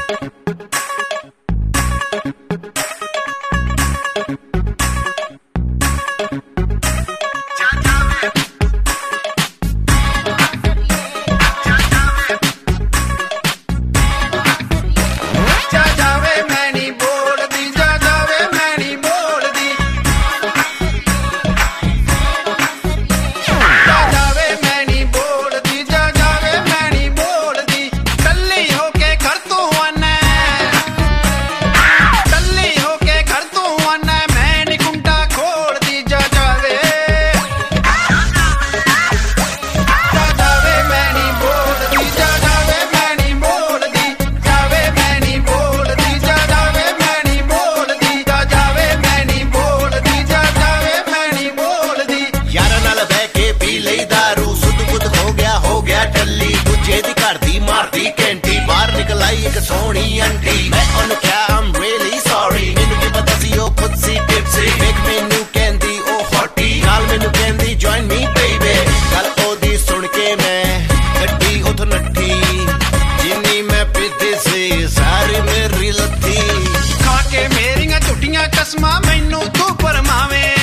सोहनी aunty मैं उन्हें क्या I'm really sorry मैनू की पता सी ओ खुद सी tipsy वेख मैनू कहंदी ओ हॉटी नाल मैनू कहंदी join me baby गल ओदी सुन के मैं गड्डी उथ नट्ठी जिन्नी मैं पीती सी सारी मेरी लत्थी खा के मेरियां झूठियां कसमां मैनू तू परमावे